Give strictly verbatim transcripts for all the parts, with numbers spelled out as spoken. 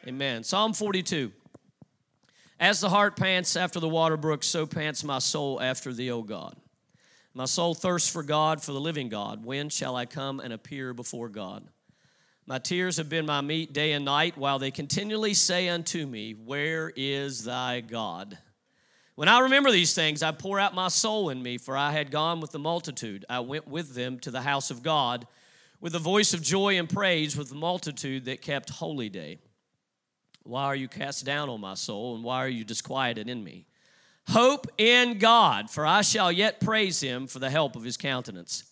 Amen. Psalm forty-two. As the hart pants after the water brook, so pants my soul after thee, O God. My soul thirsts for God, for the living God. When shall I come and appear before God? My tears have been my meat day and night, while they continually say unto me, where is thy God? When I remember these things, I pour out my soul in me, for I had gone with the multitude. I went with them to the house of God, with a voice of joy and praise, with the multitude that kept holy day. Why are you cast down, O my soul, and why are you disquieted in me? Hope in God, for I shall yet praise him for the help of his countenance.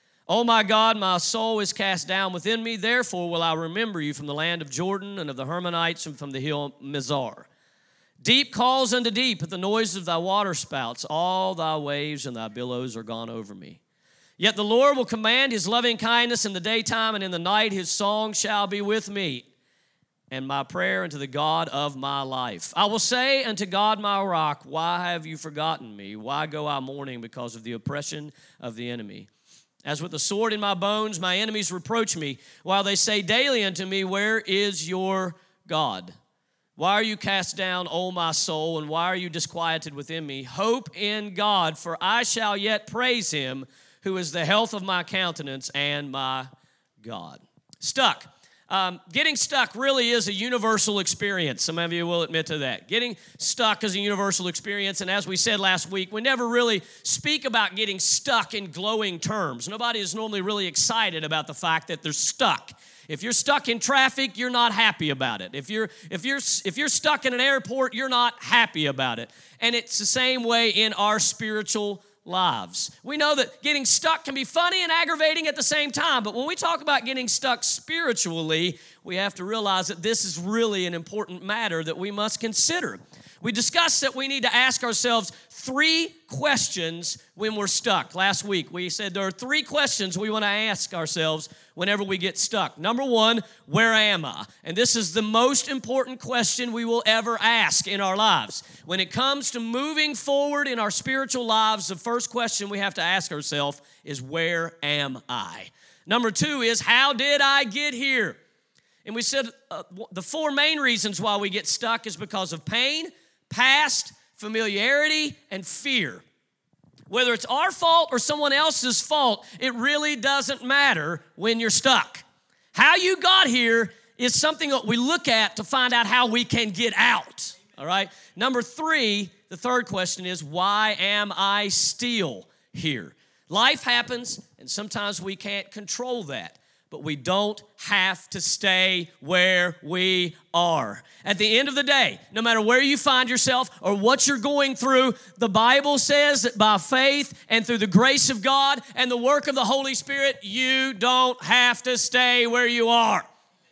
O my God, my soul is cast down within me, therefore will I remember you from the land of Jordan and of the Hermonites and from the hill Mizar. Deep calls unto deep at the noise of thy waterspouts. All thy waves and thy billows are gone over me. Yet the Lord will command his loving kindness in the daytime, and in the night his song shall be with me, and my prayer unto the God of my life. I will say unto God my rock, why have you forgotten me? Why go I mourning because of the oppression of the enemy? As with the sword in my bones, my enemies reproach me, while they say daily unto me, where is your God? Why are you cast down, O my soul, and why are you disquieted within me? Hope in God, for I shall yet praise him, who is the health of my countenance and my God. Stuck. Um, getting stuck really is a universal experience. Some of you will admit to that. Getting stuck is a universal experience, and as we said last week, we never really speak about getting stuck in glowing terms. Nobody is normally really excited about the fact that they're stuck. If you're stuck in traffic, you're not happy about it. If you're if you're if you're stuck in an airport, you're not happy about it. And it's the same way in our spiritual lives. We know that getting stuck can be funny and aggravating at the same time, but when we talk about getting stuck spiritually, we have to realize that this is really an important matter that we must consider. We discussed that we need to ask ourselves three questions when we're stuck. Last week, we said there are three questions we want to ask ourselves whenever we get stuck. Number one, where am I? And this is the most important question we will ever ask in our lives. When it comes to moving forward in our spiritual lives, the first question we have to ask ourselves is, where am I? Number two is, how did I get here? And we said uh, the four main reasons why we get stuck is because of pain, past, familiarity, and fear. Whether it's our fault or someone else's fault, it really doesn't matter when you're stuck. How you got here is something that we look at to find out how we can get out, all right? Number three, the third question is, why am I still here? Life happens, and sometimes we can't control that. But we don't have to stay where we are. At the end of the day, no matter where you find yourself or what you're going through, the Bible says that by faith and through the grace of God and the work of the Holy Spirit, you don't have to stay where you are.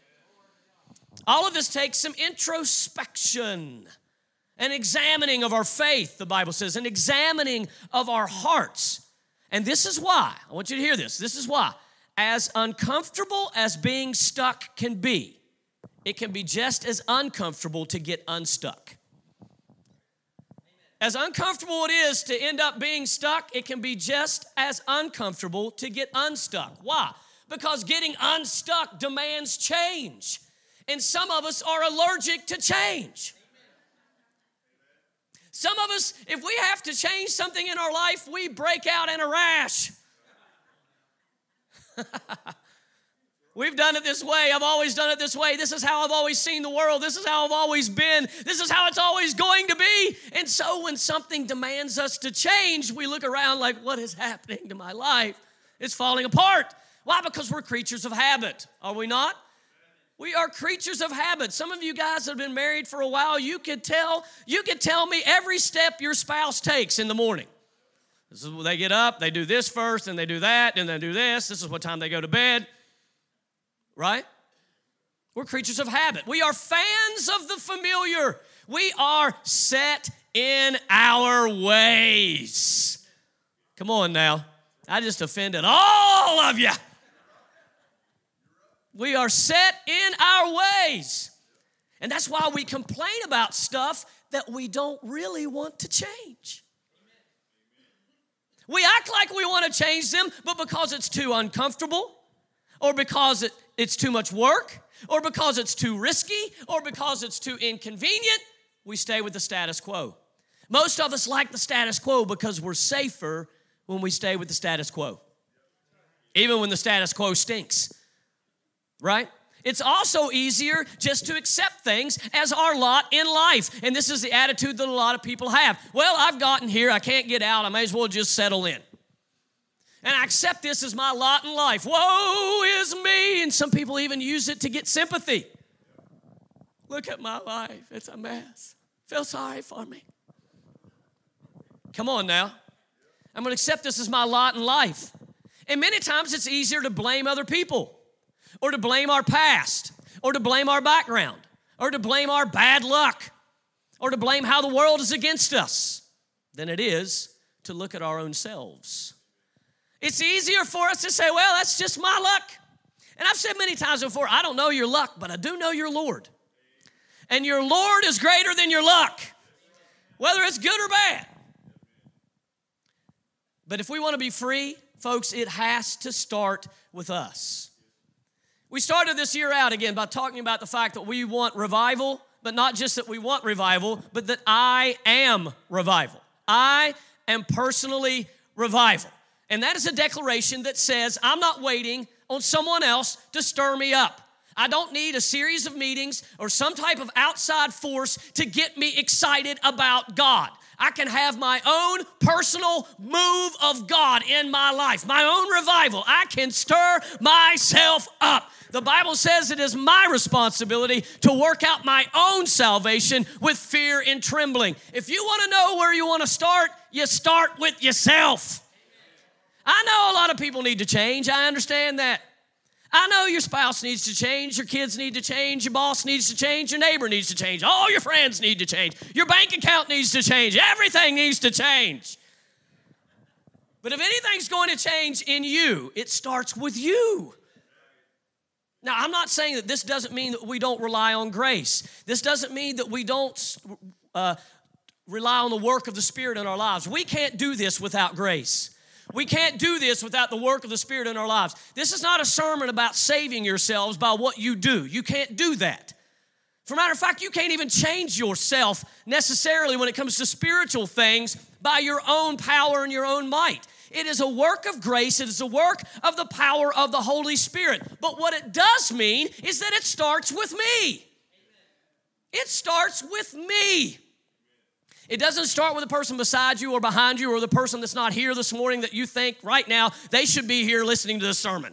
All of this takes some introspection, an examining of our faith, the Bible says, an examining of our hearts. And this is why, I want you to hear this, this is why. As uncomfortable as being stuck can be, it can be just as uncomfortable to get unstuck. As uncomfortable it is to end up being stuck, it can be just as uncomfortable to get unstuck. Why? Because getting unstuck demands change. And some of us are allergic to change. Some of us, if we have to change something in our life, we break out in a rash. We've done it this way. I've always done it this way. This is how I've always seen the world. This is how I've always been. This is how it's always going to be. And so when something demands us to change, we look around like, what is happening to my life? It's falling apart. Why? Because we're creatures of habit. Are we not? We are creatures of habit. Some of you guys that have been married for a while, you could tell, you could tell me every step your spouse takes in the morning. This is when they get up, they do this first, and they do that, and they do this. This is what time they go to bed, right? We're creatures of habit. We are fans of the familiar. We are set in our ways. Come on now. I just offended all of you. We are set in our ways. And that's why we complain about stuff that we don't really want to change. We act like we want to change them, but because it's too uncomfortable or because it it's too much work, or because it's too risky, or because it's too inconvenient, we stay with the status quo. Most of us like the status quo because we're safer when we stay with the status quo, even when the status quo stinks, right? It's also easier just to accept things as our lot in life. And this is the attitude that a lot of people have. Well, I've gotten here. I can't get out. I may as well just settle in. And I accept this as my lot in life. Woe is me. And some people even use it to get sympathy. Look at my life. It's a mess. Feel sorry for me. Come on now. I'm going to accept this as my lot in life. And many times it's easier to blame other people, or to blame our past, or to blame our background, or to blame our bad luck, or to blame how the world is against us, than it is to look at our own selves. It's easier for us to say, well, that's just my luck. And I've said many times before, I don't know your luck, but I do know your Lord. And your Lord is greater than your luck, whether it's good or bad. But if we want to be free, folks, it has to start with us. We started this year out again by talking about the fact that we want revival, but not just that we want revival, but that I am revival. I am personally revival. And that is a declaration that says, I'm not waiting on someone else to stir me up. I don't need a series of meetings or some type of outside force to get me excited about God. I can have my own personal move of God in my life, my own revival. I can stir myself up. The Bible says it is my responsibility to work out my own salvation with fear and trembling. If you want to know where you want to start, you start with yourself. I know a lot of people need to change. I understand that. I know your spouse needs to change, your kids need to change, your boss needs to change, your neighbor needs to change, all your friends need to change, your bank account needs to change, everything needs to change. But if anything's going to change in you, it starts with you. Now, I'm not saying that this doesn't mean that we don't rely on grace. This doesn't mean that we don't uh, rely on the work of the Spirit in our lives. We can't do this without grace. We can't do this without the work of the Spirit in our lives. This is not a sermon about saving yourselves by what you do. You can't do that. For a matter of fact, you can't even change yourself necessarily when it comes to spiritual things by your own power and your own might. It is a work of grace. It is a work of the power of the Holy Spirit. But what it does mean is that it starts with me. It starts with me. It doesn't start with the person beside you or behind you or the person that's not here this morning that you think right now they should be here listening to this sermon.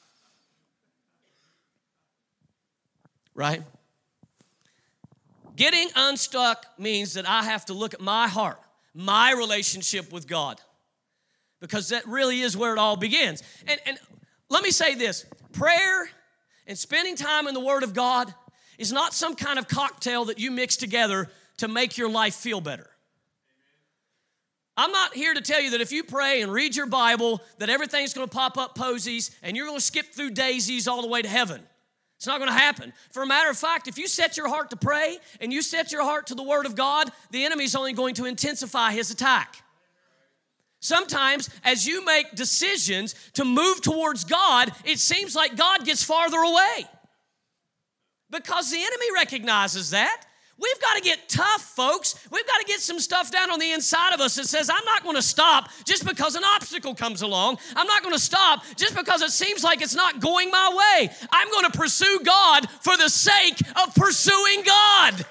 Right? Getting unstuck means that I have to look at my heart, my relationship with God, because that really is where it all begins. And, and let me say this, prayer and spending time in the Word of God is not some kind of cocktail that you mix together to make your life feel better. I'm not here to tell you that if you pray and read your Bible, that everything's going to pop up posies and you're going to skip through daisies all the way to heaven. It's not going to happen. For a matter of fact, if you set your heart to pray and you set your heart to the Word of God, the enemy's only going to intensify his attack. Sometimes, as you make decisions to move towards God, it seems like God gets farther away because the enemy recognizes that. We've got to get tough, folks. We've got to get some stuff down on the inside of us that says, I'm not going to stop just because an obstacle comes along. I'm not going to stop just because it seems like it's not going my way. I'm going to pursue God for the sake of pursuing God.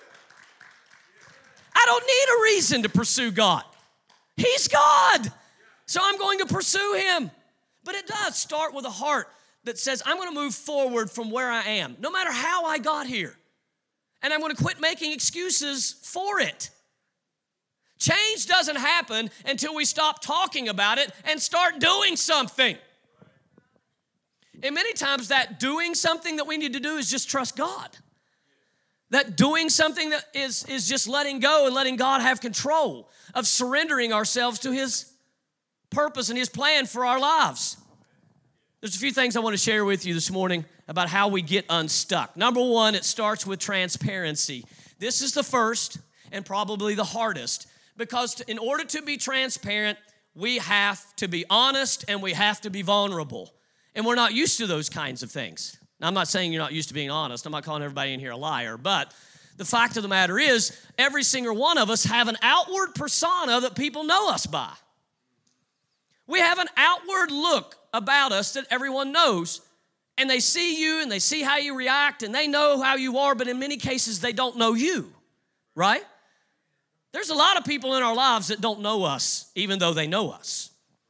I don't need a reason to pursue God. He's God. So I'm going to pursue Him. But it does start with a heart that says, I'm going to move forward from where I am, no matter how I got here. And I'm going to quit making excuses for it. Change doesn't happen until we stop talking about it and start doing something. And many times that doing something that we need to do is just trust God. That doing something that is, is just letting go and letting God have control of surrendering ourselves to His purpose and His plan for our lives. There's a few things I want to share with you this morning about how we get unstuck. Number one, it starts with transparency. This is the first and probably the hardest because in order to be transparent, we have to be honest and we have to be vulnerable. And we're not used to those kinds of things. Now, I'm not saying you're not used to being honest. I'm not calling everybody in here a liar. But the fact of the matter is, every single one of us have an outward persona that people know us by. We have an outward look about us that everyone knows, and they see you and they see how you react and they know how you are, but in many cases they don't know you, right? There's a lot of people in our lives that don't know us, even though they know us.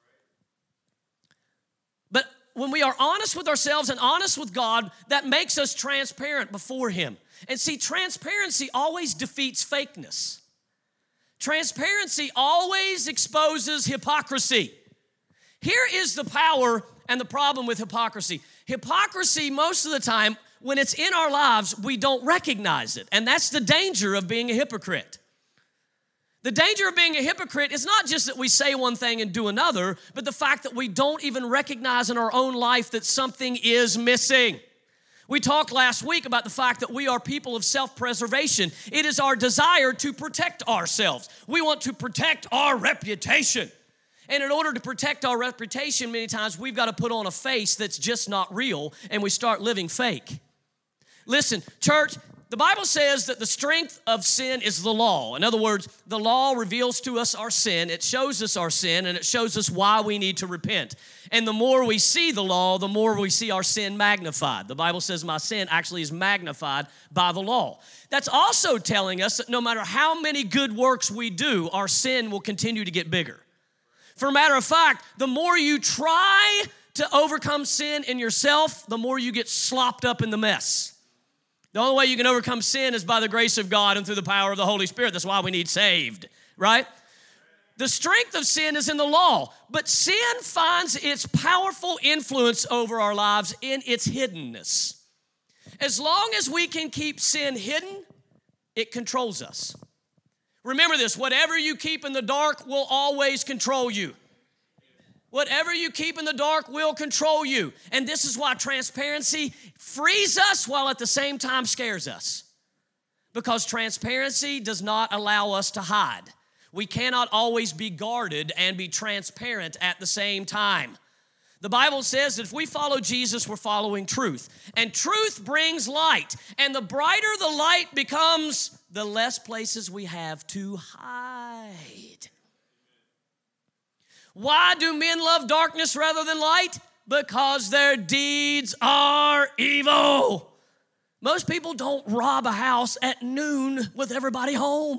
But when we are honest with ourselves and honest with God, that makes us transparent before Him. And see, transparency always defeats fakeness. Transparency always exposes hypocrisy. Here is the power and the problem with hypocrisy. Hypocrisy, most of the time, when it's in our lives, we don't recognize it. And that's the danger of being a hypocrite. The danger of being a hypocrite is not just that we say one thing and do another, but the fact that we don't even recognize in our own life that something is missing. We talked last week about the fact that we are people of self-preservation. It is our desire to protect ourselves. We want to protect our reputation. And in order to protect our reputation, many times we've got to put on a face that's just not real, and we start living fake. Listen, church, the Bible says that the strength of sin is the law. In other words, the law reveals to us our sin, it shows us our sin, and it shows us why we need to repent. And the more we see the law, the more we see our sin magnified. The Bible says my sin actually is magnified by the law. That's also telling us that no matter how many good works we do, our sin will continue to get bigger. For a matter of fact, the more you try to overcome sin in yourself, the more you get slopped up in the mess. The only way you can overcome sin is by the grace of God and through the power of the Holy Spirit. That's why we need saved, right? The strength of sin is in the law, but sin finds its powerful influence over our lives in its hiddenness. As long as we can keep sin hidden, it controls us. Remember this, whatever you keep in the dark will always control you. Whatever you keep in the dark will control you. And this is why transparency frees us while at the same time scares us. Because transparency does not allow us to hide. We cannot always be guarded and be transparent at the same time. The Bible says that if we follow Jesus, we're following truth. And truth brings light. And the brighter the light becomes, the less places we have to hide. Why do men love darkness rather than light? Because their deeds are evil. Most people don't rob a house at noon with everybody home.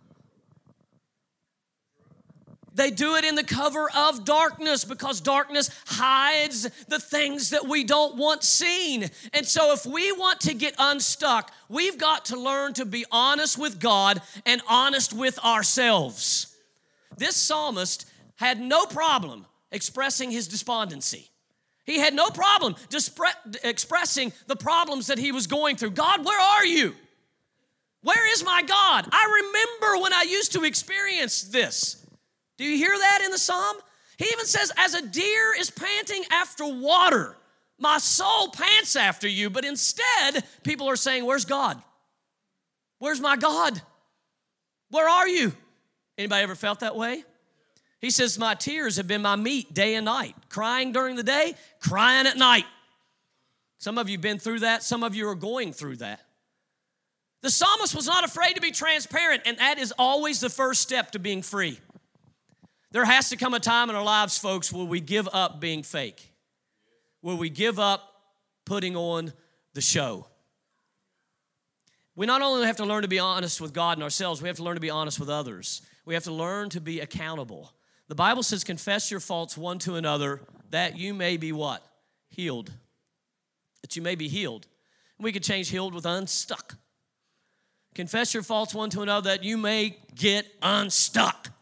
They do it in the cover of darkness because darkness hides the things that we don't want seen. And so if we want to get unstuck, we've got to learn to be honest with God and honest with ourselves. This psalmist had no problem expressing his despondency. He had no problem dispre- expressing the problems that he was going through. God, where are you? Where is my God? I remember when I used to experience this. Do you hear that in the psalm? He even says, as a deer is panting after water, my soul pants after you. But instead, people are saying, where's God? Where's my God? Where are you? Anybody ever felt that way? He says, my tears have been my meat day and night. Crying during the day, crying at night. Some of you have been through that. Some of you are going through that. The psalmist was not afraid to be transparent, and that is always the first step to being free. There has to come a time in our lives, folks, where we give up being fake, where we give up putting on the show. We not only have to learn to be honest with God and ourselves, we have to learn to be honest with others. We have to learn to be accountable. The Bible says, confess your faults one to another, that you may be what? Healed. That you may be healed. We could change healed with unstuck. Confess your faults one to another, that you may get unstuck.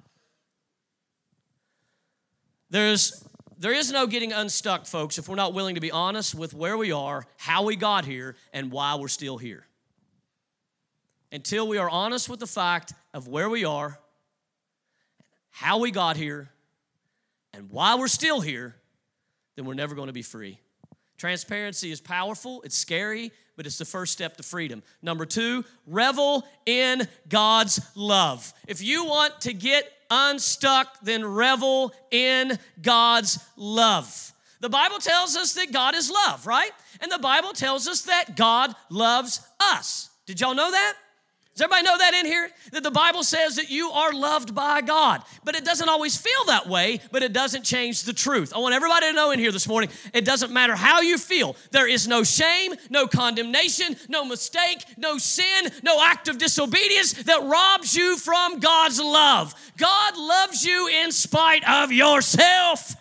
There's, there is no getting unstuck, folks, if we're not willing to be honest with where we are, how we got here, and why we're still here. Until we are honest with the fact of where we are, how we got here, and why we're still here, then we're never going to be free. Transparency is powerful, it's scary, but it's the first step to freedom. Number two, revel in God's love. If you want to get unstuck, then revel in God's love. The Bible tells us that God is love, right? And the Bible tells us that God loves us. Did y'all know that? Does everybody know that in here? That the Bible says that you are loved by God. But it doesn't always feel that way, but it doesn't change the truth. I want everybody to know in here this morning, it doesn't matter how you feel. There is no shame, no condemnation, no mistake, no sin, no act of disobedience that robs you from God's love. God loves you in spite of yourself.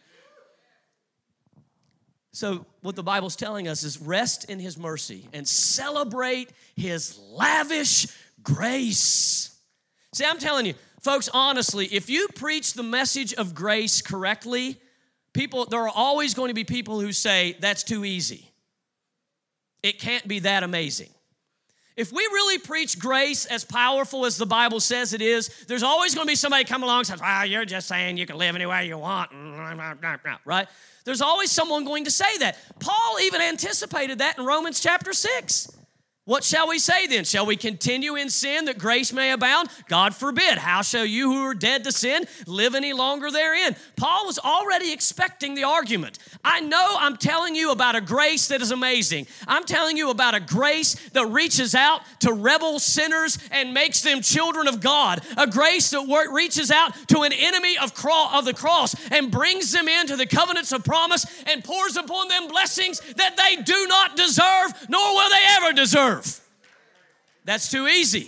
So what the Bible's telling us is rest in His mercy and celebrate His lavish grace. See, I'm telling you, folks, honestly, if you preach the message of grace correctly, people, there are always going to be people who say, that's too easy. It can't be that amazing. If we really preach grace as powerful as the Bible says it is, there's always going to be somebody come along and say, well, you're just saying you can live any way you want, right? There's always someone going to say that. Paul even anticipated that in Romans chapter six. What shall we say then? Shall we continue in sin that grace may abound? God forbid. How shall you who are dead to sin live any longer therein? Paul was already expecting the argument. I know I'm telling you about a grace that is amazing. I'm telling you about a grace that reaches out to rebel sinners and makes them children of God. A grace that reaches out to an enemy of, cro- of the cross and brings them into the covenants of promise and pours upon them blessings that they do not deserve, nor will they ever deserve. That's too easy.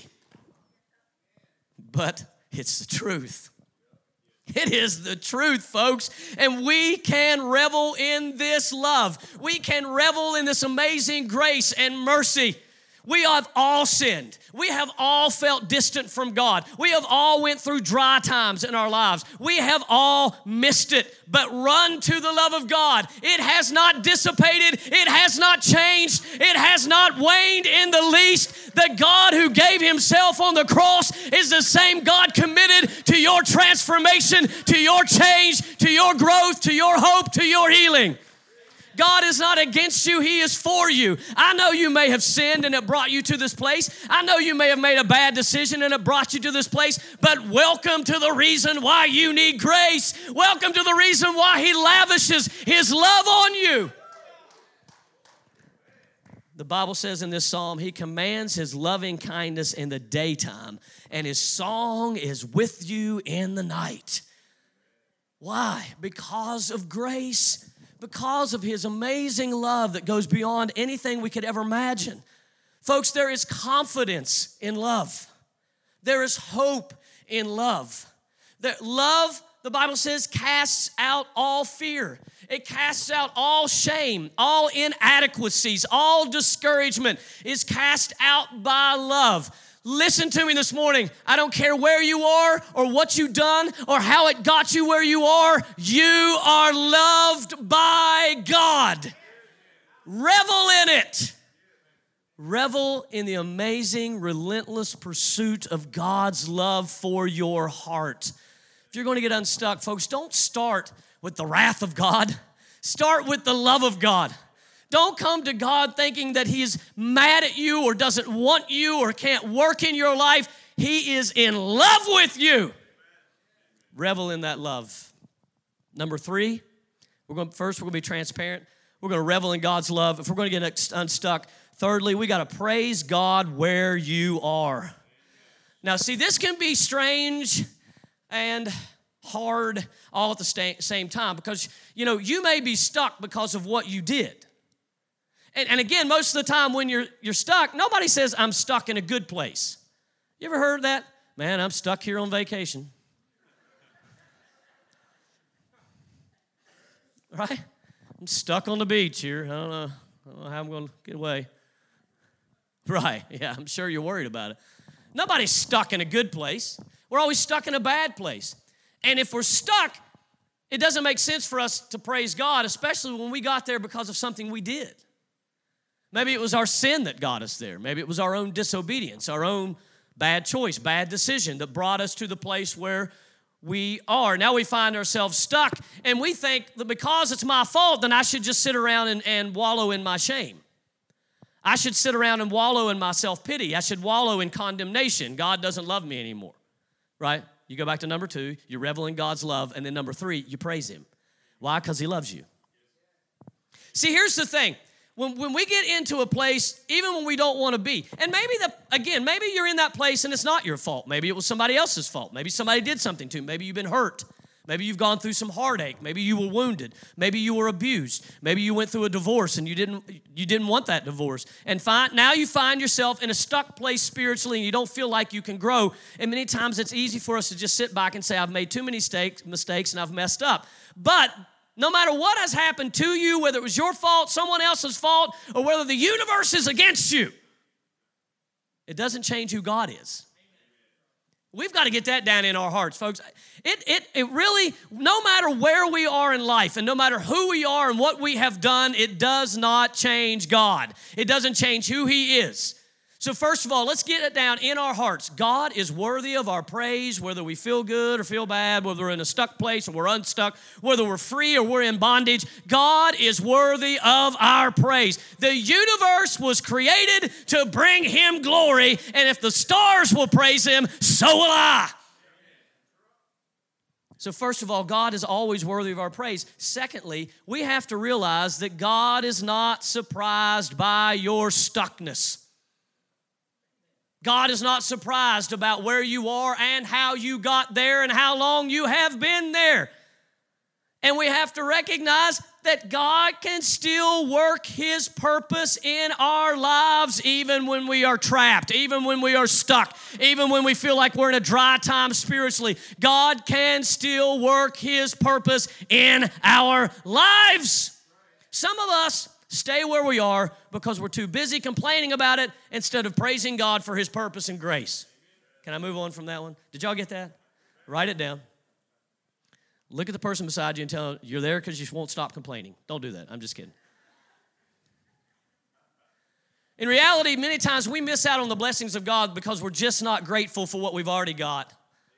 But it's the truth. It is the truth, folks. And we can revel in this love. We can revel in this amazing grace and mercy. We have all sinned. We have all felt distant from God. We have all went through dry times in our lives. We have all missed it. But run to the love of God. It has not dissipated. It has not changed. It has not waned in the least. The God who gave Himself on the cross is the same God committed to your transformation, to your change, to your growth, to your hope, to your healing. God is not against you, He is for you. I know you may have sinned and it brought you to this place. I know you may have made a bad decision and it brought you to this place, but welcome to the reason why you need grace. Welcome to the reason why He lavishes His love on you. The Bible says in this psalm, He commands His loving kindness in the daytime, and His song is with you in the night. Why? Because of grace. Because of His amazing love that goes beyond anything we could ever imagine. Folks, there is confidence in love. There is hope in love. That love, the Bible says, casts out all fear. It casts out all shame, all inadequacies, all discouragement is cast out by love. Listen to me this morning. I don't care where you are or what you've done or how it got you where you are. You are loved by God. Revel in it. Revel in the amazing, relentless pursuit of God's love for your heart. If you're going to get unstuck, folks, don't start with the wrath of God. Start with the love of God. Don't come to God thinking that He's mad at you or doesn't want you or can't work in your life. He is in love with you. Revel in that love. Number three, we're going first we're going to be transparent. We're going to revel in God's love. If we're going to get unstuck, thirdly, we got to praise God where you are. Now, see, this can be strange and hard all at the same time because, you know, you may be stuck because of what you did. And, and again, most of the time when you're you're stuck, nobody says, I'm stuck in a good place. You ever heard that? Man, I'm stuck here on vacation. Right? I'm stuck on the beach here. I don't know, I don't know how I'm going to get away. Right, yeah, I'm sure you're worried about it. Nobody's stuck in a good place. We're always stuck in a bad place. And if we're stuck, it doesn't make sense for us to praise God, especially when we got there because of something we did. Maybe it was our sin that got us there. Maybe it was our own disobedience, our own bad choice, bad decision that brought us to the place where we are. Now we find ourselves stuck, and we think that because it's my fault, then I should just sit around and, and wallow in my shame. I should sit around and wallow in my self-pity. I should wallow in condemnation. God doesn't love me anymore, right? You go back to number two, you revel in God's love, and then number three, you praise Him. Why? Because He loves you. See, here's the thing. When, when we get into a place, even when we don't want to be, and maybe, the again, maybe you're in that place and it's not your fault. Maybe it was somebody else's fault. Maybe somebody did something to you. Maybe you've been hurt. Maybe you've gone through some heartache. Maybe you were wounded. Maybe you were abused. Maybe you went through a divorce and you didn't you didn't want that divorce. And find, now you find yourself in a stuck place spiritually and you don't feel like you can grow. And many times it's easy for us to just sit back and say, I've made too many mistakes, mistakes and I've messed up. But no matter what has happened to you, whether it was your fault, someone else's fault, or whether the universe is against you, it doesn't change who God is. We've got to get that down in our hearts, folks. It, it, it really, no matter where we are in life and no matter who we are and what we have done, it does not change God. It doesn't change who He is. So first of all, let's get it down in our hearts. God is worthy of our praise, whether we feel good or feel bad, whether we're in a stuck place or we're unstuck, whether we're free or we're in bondage. God is worthy of our praise. The universe was created to bring Him glory, and if the stars will praise Him, so will I. So first of all, God is always worthy of our praise. Secondly, we have to realize that God is not surprised by your stuckness. God is not surprised about where you are and how you got there and how long you have been there. And we have to recognize that God can still work His purpose in our lives even when we are trapped, even when we are stuck, even when we feel like we're in a dry time spiritually. God can still work His purpose in our lives. Some of us stay where we are because we're too busy complaining about it instead of praising God for His purpose and grace. Can I move on from that one? Did y'all get that? Write it down. Look at the person beside you and tell them you're there because you won't stop complaining. Don't do that. I'm just kidding. In reality, many times we miss out on the blessings of God because we're just not grateful for what we've already got.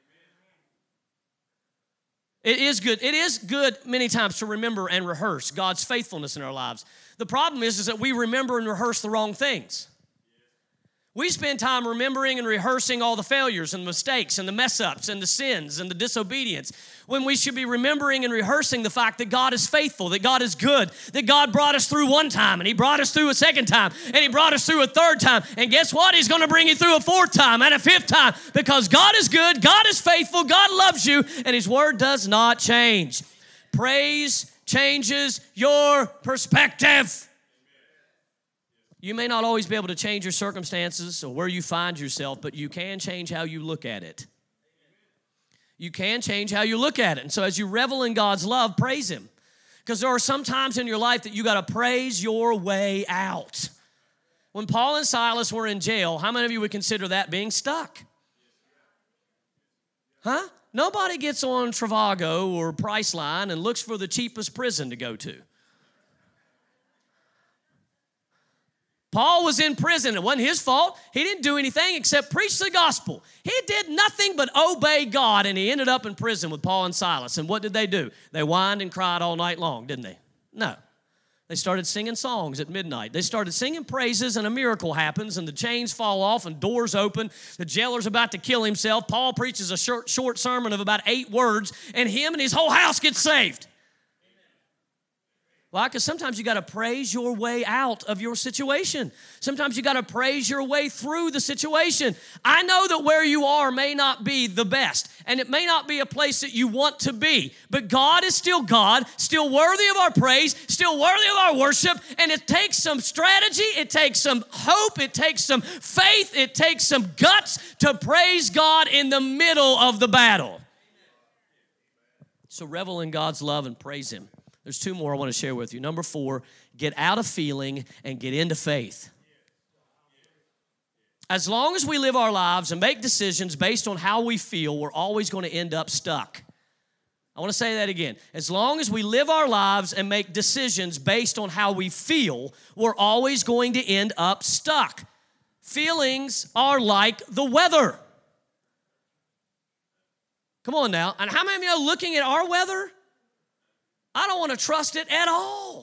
It is good. It is good many times to remember and rehearse God's faithfulness in our lives. The problem is, is that we remember and rehearse the wrong things. We spend time remembering and rehearsing all the failures and mistakes and the mess-ups and the sins and the disobedience when we should be remembering and rehearsing the fact that God is faithful, that God is good, that God brought us through one time and He brought us through a second time and He brought us through a third time. And guess what? He's going to bring you through a fourth time and a fifth time because God is good, God is faithful, God loves you, and His word does not change. Praise changes your perspective. You may not always be able to change your circumstances or where you find yourself, but you can change how you look at it. You can change how you look at it. And so as you revel in God's love, praise Him. Because there are some times in your life that you got to praise your way out. When Paul and Silas were in jail, how many of you would consider that being stuck? Huh? Nobody gets on Trivago or Priceline and looks for the cheapest prison to go to. Paul was in prison. It wasn't his fault. He didn't do anything except preach the gospel. He did nothing but obey God, and he ended up in prison with Paul and Silas. And what did they do? They whined and cried all night long, didn't they? No. They started singing songs at midnight. They started singing praises, and a miracle happens, and the chains fall off, and doors open. The jailer's about to kill himself. Paul preaches a short, short sermon of about eight words, and him and his whole house get saved. Why? Because sometimes you got to praise your way out of your situation. Sometimes you got to praise your way through the situation. I know that where you are may not be the best, and it may not be a place that you want to be, but God is still God, still worthy of our praise, still worthy of our worship, and it takes some strategy, it takes some hope, it takes some faith, it takes some guts to praise God in the middle of the battle. So revel in God's love and praise Him. There's two more I want to share with you. Number four, get out of feeling and get into faith. As long as we live our lives and make decisions based on how we feel, we're always going to end up stuck. I want to say that again. As long as we live our lives and make decisions based on how we feel, we're always going to end up stuck. Feelings are like the weather. Come on now. And how many of you are looking at our weather? I don't want to trust it at all.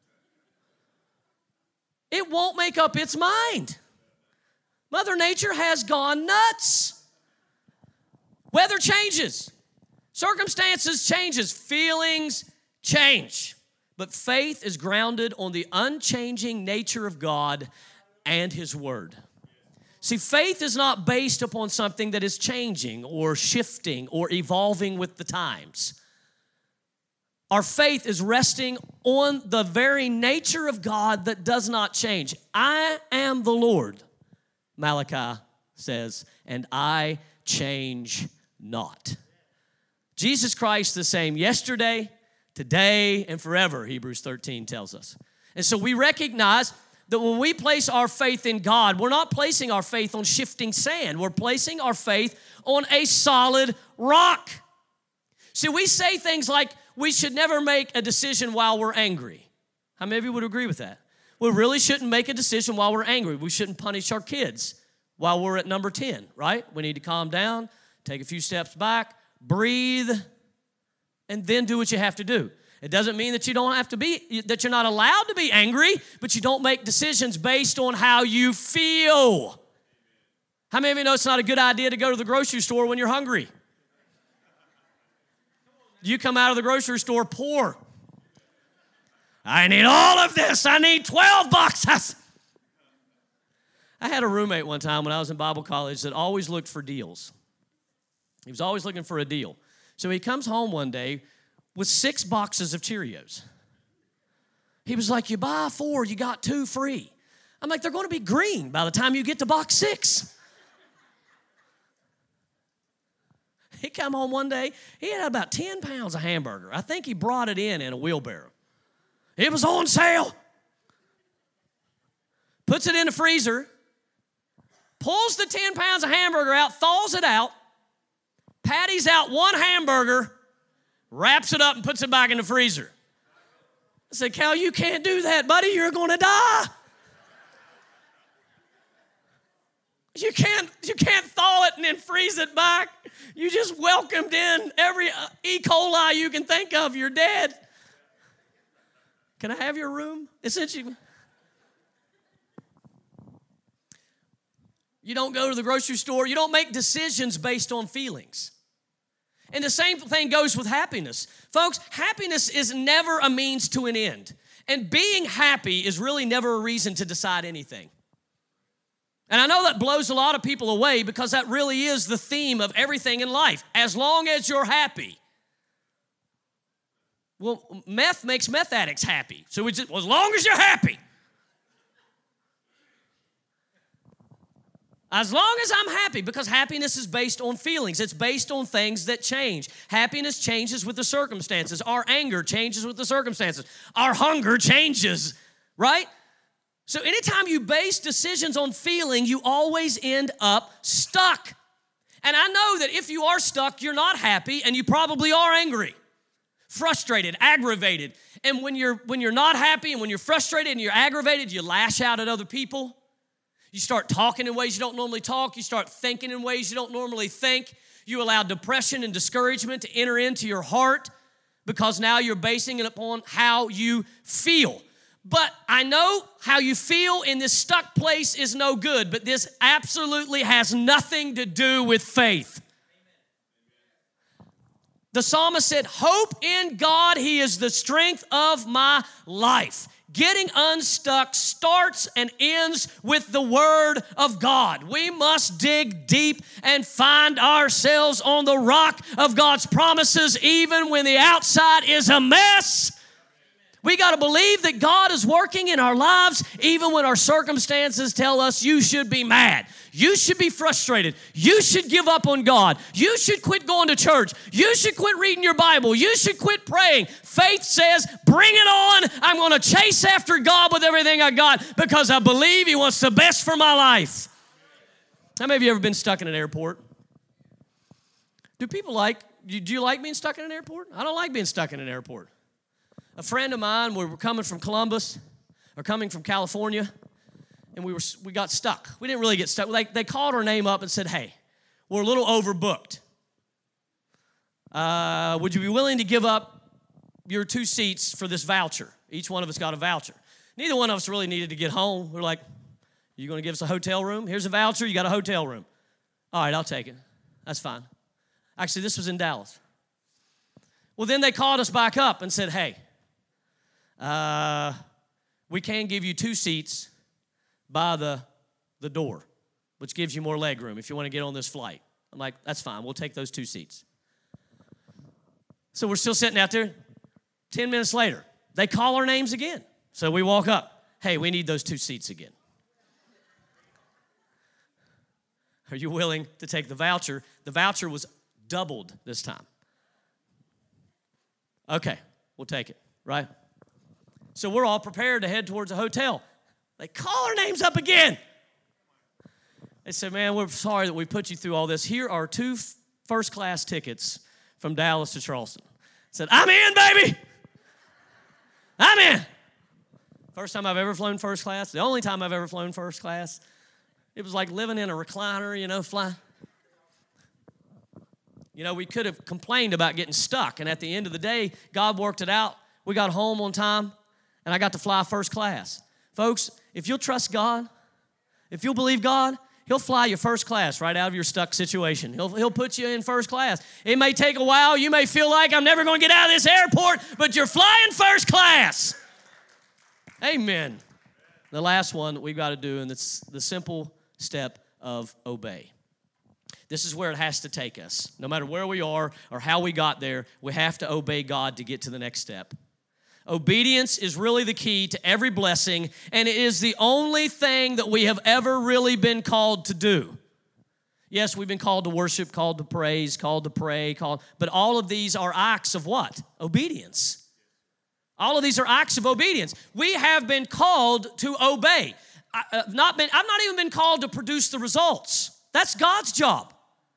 It won't make up its mind. Mother Nature has gone nuts. Weather changes. Circumstances changes. Feelings change. but faith is grounded on the unchanging nature of God and His Word. See, faith is not based upon something that is changing or shifting or evolving with the times. Our faith is resting on the very nature of God that does not change. I am the Lord, Malachi says, and I change not. Jesus Christ the same yesterday, today, and forever, Hebrews thirteen tells us. And so we recognize that when we place our faith in God, we're not placing our faith on shifting sand. We're placing our faith on a solid rock. See, we say things like we should never make a decision while we're angry. How many of you would agree with that? We really shouldn't make a decision while we're angry. We shouldn't punish our kids while we're at number ten, right? We need to calm down, take a few steps back, breathe, and then do what you have to do. It doesn't mean that you don't have to be, that you're not allowed to be angry, but you don't make decisions based on how you feel. How many of you know it's not a good idea to go to the grocery store when you're hungry? You come out of the grocery store poor. I need all of this. I need twelve boxes. I had a roommate one time when I was in Bible college that always looked for deals. He was always looking for a deal. So he comes home one day with six boxes of Cheerios. He was like, you buy four, you got two free. I'm like, they're going to be green by the time you get to box six. He come home one day, he had about ten pounds of hamburger. I think he brought it in in a wheelbarrow. It was on sale. Puts it in the freezer, pulls the ten pounds of hamburger out, thaws it out, patties out one hamburger, wraps it up and puts it back in the freezer. I said, Cal, you can't do that, buddy. You're going to die. You can't, you can't thaw it and then freeze it back. You just welcomed in every E. coli you can think of. You're dead. Can I have your room? Essentially, you don't go to the grocery store. You don't make decisions based on feelings. And the same thing goes with happiness. Folks, happiness is never a means to an end. And being happy is really never a reason to decide anything. And I know that blows a lot of people away because that really is the theme of everything in life. As long as you're happy. Well, meth makes meth addicts happy. So we just, well, as long as you're happy. As long as I'm happy, because happiness is based on feelings. It's based on things that change. Happiness changes with the circumstances. Our anger changes with the circumstances. Our hunger changes, right? So anytime you base decisions on feeling, you always end up stuck. And I know that if you are stuck, you're not happy, and you probably are angry, frustrated, aggravated. And when you're, when you're not happy and when you're frustrated and you're aggravated, you lash out at other people. You start talking in ways you don't normally talk. You start thinking in ways you don't normally think. You allow depression and discouragement to enter into your heart because now you're basing it upon how you feel. But I know how you feel in this stuck place is no good, but this absolutely has nothing to do with faith. The psalmist said, hope in God, He is the strength of my life. Getting unstuck starts and ends with the Word of God. We must dig deep and find ourselves on the rock of God's promises, even when the outside is a mess. We got to believe that God is working in our lives even when our circumstances tell us you should be mad. You should be frustrated. You should give up on God. You should quit going to church. You should quit reading your Bible. You should quit praying. Faith says, bring it on. I'm going to chase after God with everything I got because I believe He wants the best for my life. How many of you ever been stuck in an airport? Do people like, do you like being stuck in an airport? I don't like being stuck in an airport. A friend of mine, we were coming from Columbus, or coming from California, and we were we got stuck. We didn't really get stuck. They, they called our name up and said, hey, we're a little overbooked. Uh, would you be willing to give up your two seats for this voucher? Each one of us got a voucher. Neither one of us really needed to get home. We're like, you going to give us a hotel room? Here's a voucher. You got a hotel room. All right, I'll take it. That's fine. Actually, this was in Dallas. Well, then they called us back up and said, hey, uh, we can give you two seats by the, the door, which gives you more leg room if you want to get on this flight. I'm like, that's fine. We'll take those two seats. So we're still sitting out there. Ten minutes later, they call our names again. So we walk up. Hey, we need those two seats again. Are you willing to take the voucher? The voucher was doubled this time. Okay, we'll take it, right? So we're all prepared to head towards a hotel. They call our names up again. They said, man, we're sorry that we put you through all this. Here are two f- first-class tickets from Dallas to Charleston. I said, I'm in, baby. I'm in. First time I've ever flown first class. The only time I've ever flown first class. It was like living in a recliner, you know, flying. You know, we could have complained about getting stuck, and at the end of the day, God worked it out. We got home on time, and I got to fly first class. Folks, if you'll trust God, if you'll believe God, He'll fly you first class right out of your stuck situation. He'll, he'll put you in first class. It may take a while. You may feel like I'm never going to get out of this airport, but you're flying first class. Amen. The last one that we've got to do, and it's the simple step of obey. This is where it has to take us. No matter where we are or how we got there, we have to obey God to get to the next step. Obedience is really the key to every blessing, and it is the only thing that we have ever really been called to do. Yes, we've been called to worship, called to praise, called to pray, called, but all of these are acts of what? Obedience. All of these are acts of obedience. We have been called to obey. I, uh, not been, I've not even been called to produce the results. That's God's job.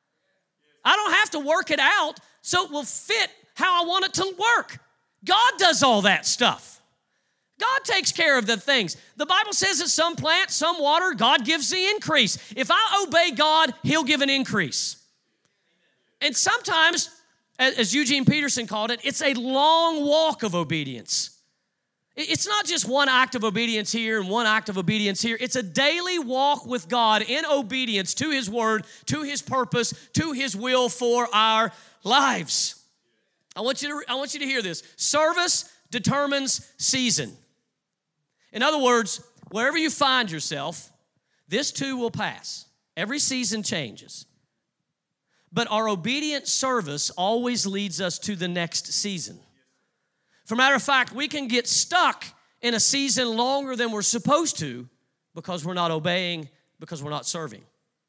I don't have to work it out so it will fit how I want it to work. God does all that stuff. God takes care of the things. The Bible says that some plant, some water, God gives the increase. If I obey God, He'll give an increase. And sometimes, as Eugene Peterson called it, it's a long walk of obedience. It's not just one act of obedience here and one act of obedience here. It's a daily walk with God in obedience to His word, to His purpose, to His will for our lives. I want you to, I want you to hear this. Service determines season. In other words, wherever you find yourself, this too will pass. Every season changes. But our obedient service always leads us to the next season. For matter of fact, we can get stuck in a season longer than we're supposed to because we're not obeying, because we're not serving.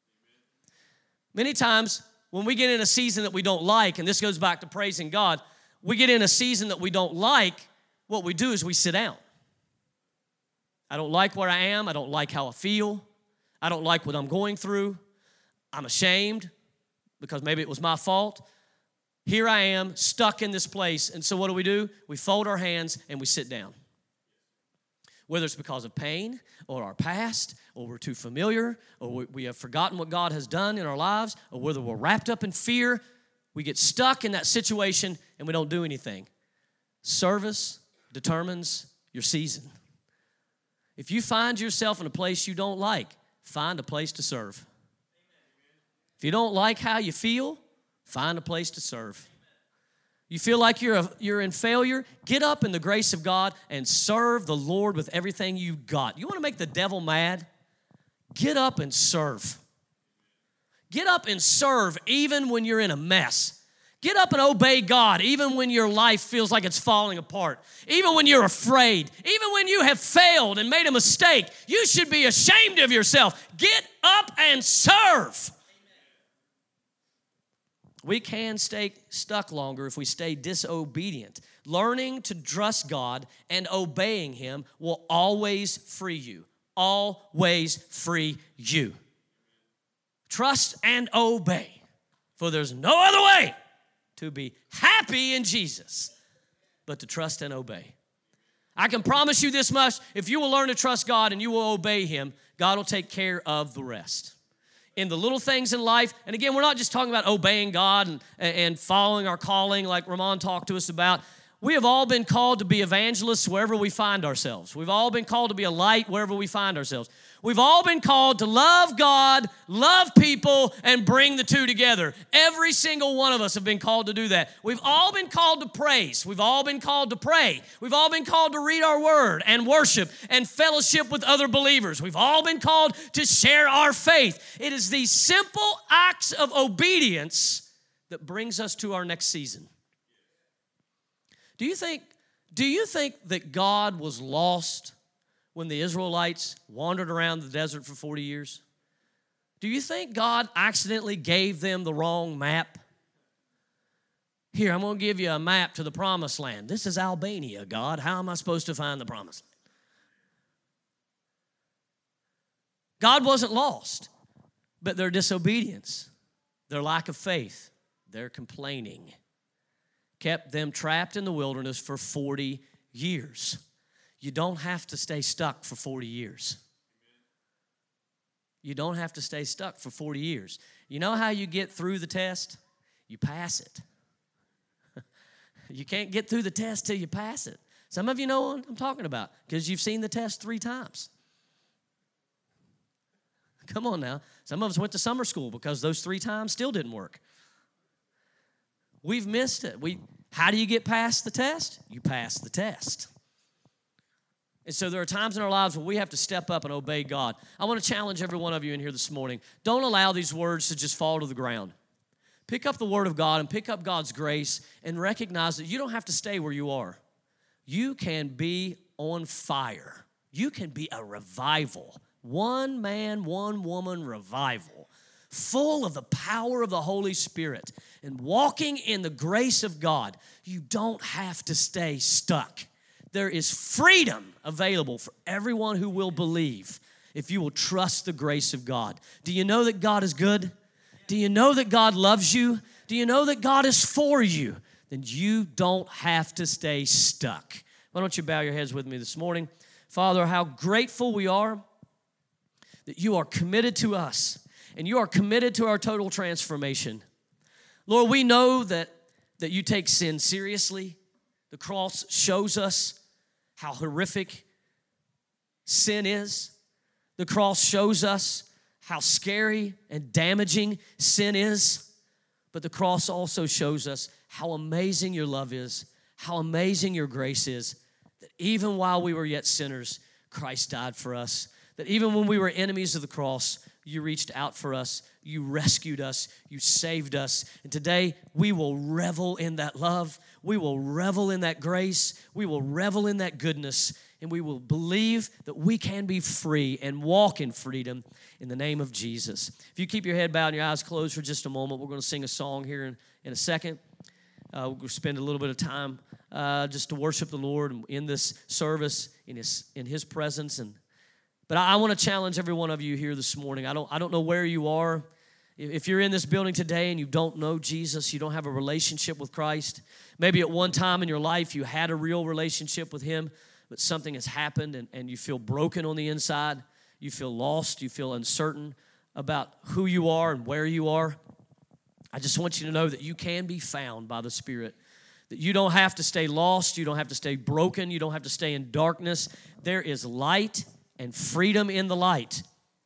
Many times, when we get in a season that we don't like, and this goes back to praising God, we get in a season that we don't like, what we do is we sit down. I don't like where I am. I don't like how I feel. I don't like what I'm going through. I'm ashamed because maybe it was my fault. Here I am, stuck in this place. And so what do we do? We fold our hands and we sit down. Whether it's because of pain or our past, or we're too familiar, or we have forgotten what God has done in our lives, or whether we're wrapped up in fear, we get stuck in that situation and we don't do anything. Service determines your season. If you find yourself in a place you don't like, find a place to serve. If you don't like how you feel, find a place to serve. You feel like you're a, you're in failure? Get up in the grace of God and serve the Lord with everything you got. You want to make the devil mad? Get up and serve. Get up and serve even when you're in a mess. Get up and obey God even when your life feels like it's falling apart. Even when you're afraid. Even when you have failed and made a mistake. You should be ashamed of yourself. Get up and serve. We can stay stuck longer if we stay disobedient. Learning to trust God and obeying Him will always free you. Always free you. Trust and obey, for there's no other way to be happy in Jesus but to trust and obey. I can promise you this much, if you will learn to trust God and you will obey Him, God will take care of the rest. In the little things in life, and again, we're not just talking about obeying God and, and following our calling like Ramon talked to us about. We have all been called to be evangelists wherever we find ourselves. We've all been called to be a light wherever we find ourselves. We've all been called to love God, love people, and bring the two together. Every single one of us have been called to do that. We've all been called to praise. We've all been called to pray. We've all been called to read our word and worship and fellowship with other believers. We've all been called to share our faith. It is these simple acts of obedience that brings us to our next season. Do you think, do you think that God was lost when the Israelites wandered around the desert for forty years? Do you think God accidentally gave them the wrong map? Here, I'm going to give you a map to the promised land. This is Albania, God. How am I supposed to find the promised land? God wasn't lost, but their disobedience, their lack of faith, their complaining kept them trapped in the wilderness for forty years. You don't have to stay stuck for forty years. You don't have to stay stuck for forty years. You know how you get through the test? You pass it. You can't get through the test till you pass it. Some of you know what I'm talking about because you've seen the test three times. Come on now. Some of us went to summer school because those three times still didn't work. We've missed it. We, how do you get past the test? You pass the test. And so there are times in our lives where we have to step up and obey God. I want to challenge every one of you in here this morning. Don't allow these words to just fall to the ground. Pick up the Word of God and pick up God's grace and recognize that you don't have to stay where you are. You can be on fire. You can be a revival. One man, one woman revival. Full of the power of the Holy Spirit and walking in the grace of God. You don't have to stay stuck. There is freedom available for everyone who will believe if you will trust the grace of God. Do you know that God is good? Do you know that God loves you? Do you know that God is for you? Then you don't have to stay stuck. Why don't you bow your heads with me this morning? Father, how grateful we are that you are committed to us and you are committed to our total transformation. Lord, we know that, that you take sin seriously. The cross shows us how horrific sin is. The cross shows us how scary and damaging sin is. But the cross also shows us how amazing your love is, how amazing your grace is, that even while we were yet sinners, Christ died for us. That even when we were enemies of the cross, you reached out for us, you rescued us, you saved us. And today, we will revel in that love. We will revel in that grace. We will revel in that goodness. And we will believe that we can be free and walk in freedom in the name of Jesus. If you keep your head bowed and your eyes closed for just a moment, we're going to sing a song here in, in a second. Uh, we'll spend a little bit of time uh, just to worship the Lord in this service, in His, in His presence. And But I, I want to challenge every one of you here this morning. I don't, I don't know where you are. If you're in this building today and you don't know Jesus, you don't have a relationship with Christ, maybe at one time in your life you had a real relationship with Him, but something has happened and, and you feel broken on the inside, you feel lost, you feel uncertain about who you are and where you are. I just want you to know that you can be found by the Spirit, that you don't have to stay lost, you don't have to stay broken, you don't have to stay in darkness. There is light and freedom in the light.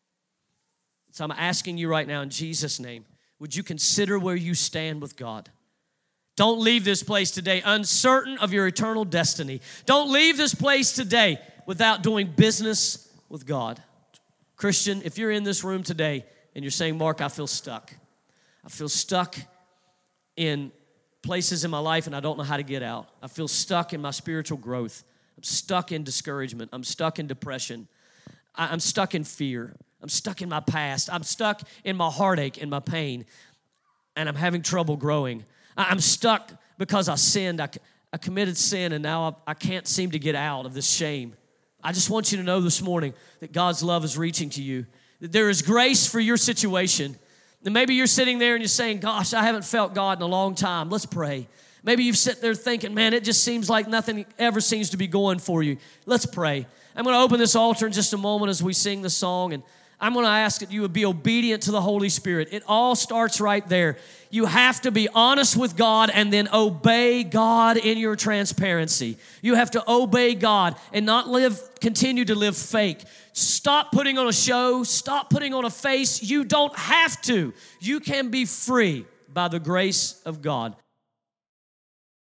So I'm asking you right now in Jesus' name, would you consider where you stand with God? Don't leave this place today uncertain of your eternal destiny. Don't leave this place today without doing business with God. Christian, if you're in this room today and you're saying, Mark, I feel stuck. I feel stuck in places in my life and I don't know how to get out. I feel stuck in my spiritual growth. I'm stuck in discouragement. I'm stuck in depression. I'm stuck in fear. I'm stuck in my past. I'm stuck in my heartache and my pain, and I'm having trouble growing. I'm stuck because I sinned. I, I committed sin, and now I, I can't seem to get out of this shame. I just want you to know this morning that God's love is reaching to you, that there is grace for your situation. And maybe you're sitting there and you're saying, gosh, I haven't felt God in a long time. Let's pray. Maybe you've sat there thinking, man, it just seems like nothing ever seems to be going for you. Let's pray. I'm going to open this altar in just a moment as we sing the song, and I'm going to ask that you would be obedient to the Holy Spirit. It all starts right there. You have to be honest with God and then obey God in your transparency. You have to obey God and not live, continue to live fake. Stop putting on a show. Stop putting on a face. You don't have to. You can be free by the grace of God.